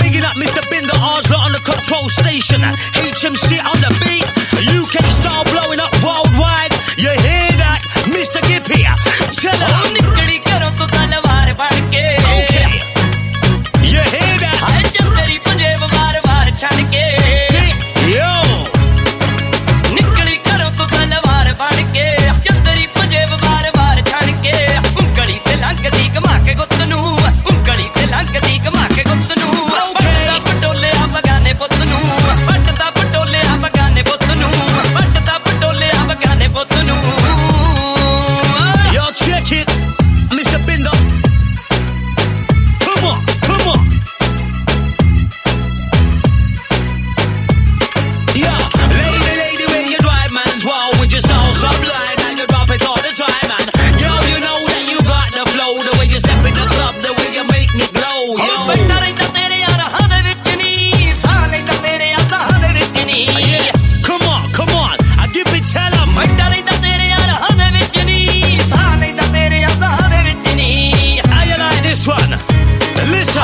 Bigging up Mr. Binder Arslan on the control station. HMC on the beat. UK style blowing up worldwide. You hear that? Mr. Gippy. Tell her. Okay. You hear that? Yo. Yo, check it. Mr. Binder. Come on, come on. Yo, lady, where you drive, man's wow, we just all sublime, and you drop it all the time, man. Yo, you know that you got the flow, the way you step in the club, the way you make me glow, yo. Yeah, come on, I give it, tell 'em. How you like this one? Listen.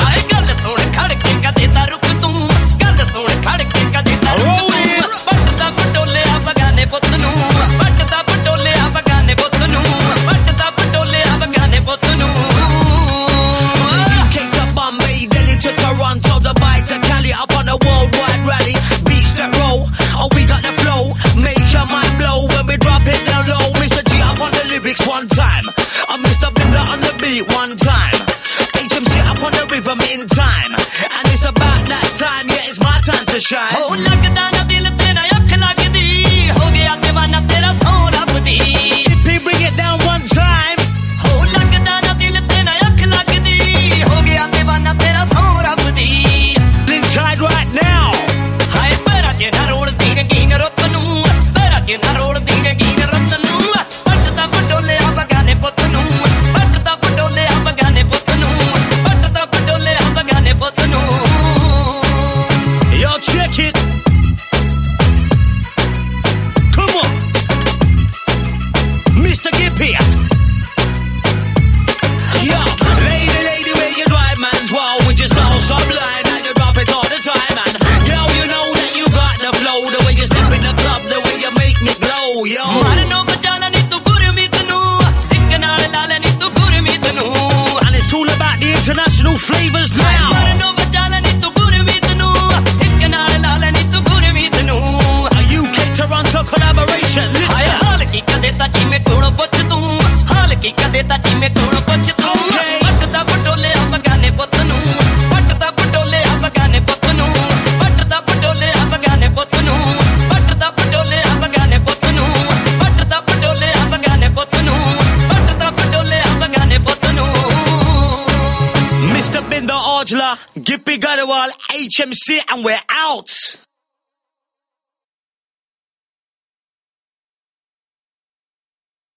UK to Bombay, Delhi to Toronto, Dubai to Cali, up on a worldwide rally. Beach that roll, oh we got the flow. Make your mind blow when we drop it down low. Mr. G up on the lyrics one time. I'm Mr. Binder on the beat one time. HMC up on the rhythm in time. And it's about that time, yeah, it's my time to shine. Hippie, bring it down one time. Inside right now. Yo, check it. Come on. Mr. Gippy. Yo, lady, where you drive, man's wow, we just all sublime, and you drop it all the time, man. Yo, you know that you got the flow, the way you step in the club, the way you make me glow, yo. And it's all about the international flavors now. A UK Toronto collaboration. Listen. Mr. Binder Arslan, Gippy Garewal, HMC, and we're out.